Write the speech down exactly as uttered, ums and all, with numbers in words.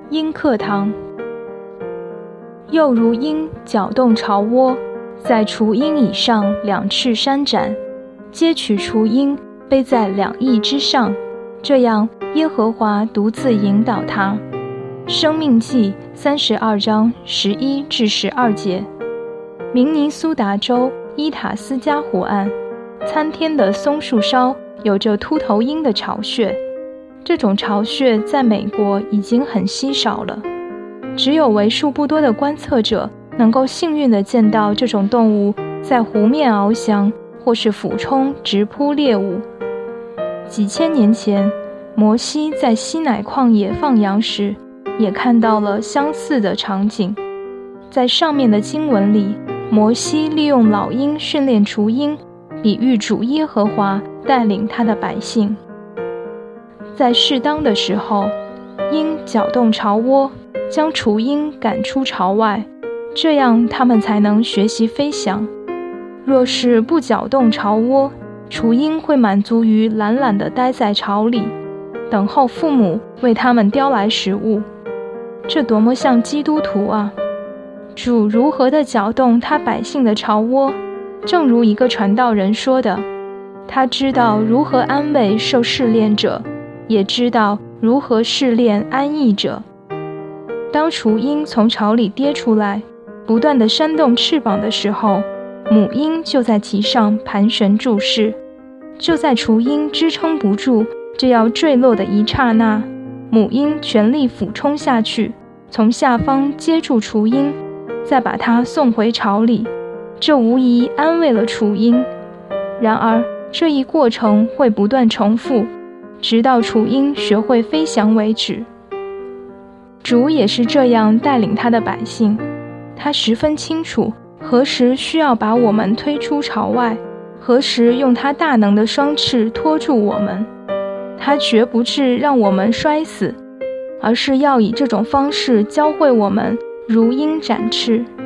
鹰课堂。又如鹰搅动巢窝，在雏鹰以上两翅扇展，皆取雏鹰背在两翼之上，这样耶和华独自引导他。生命记三十二章十一至十二节。明尼苏达州伊塔斯加湖岸参天的松树梢有着秃头鹰的巢穴，这种巢穴在美国已经很稀少了，只有为数不多的观测者能够幸运地见到这种动物在湖面翱翔，或是俯冲直扑猎物。几千年前，摩西在西乃旷野放羊时，也看到了相似的场景。在上面的经文里，摩西利用老鹰训练雏鹰，比喻主耶和华带领他的百姓。在适当的时候，鹰搅动巢窝，将雏鹰赶出巢外，这样它们才能学习飞翔。若是不搅动巢窝，雏鹰会满足于懒懒地待在巢里，等候父母为它们叼来食物。这多么像基督徒啊！主如何地搅动他百姓的巢窝，正如一个传道人说的，他知道如何安慰受试炼者，也知道如何试炼安逸者。当雏鹰从巢里跌出来，不断地扇动翅膀的时候，母鹰就在其上盘旋注视。就在雏鹰支撑不住就要坠落的一刹那，母鹰全力俯冲下去，从下方接住雏鹰，再把它送回巢里，这无疑安慰了雏鹰。然而这一过程会不断重复，直到雏鹰学会飞翔为止。主也是这样带领他的百姓，他十分清楚何时需要把我们推出巢外，何时用他大能的双翅托住我们。他绝不是让我们摔死，而是要以这种方式教会我们如鹰展翅。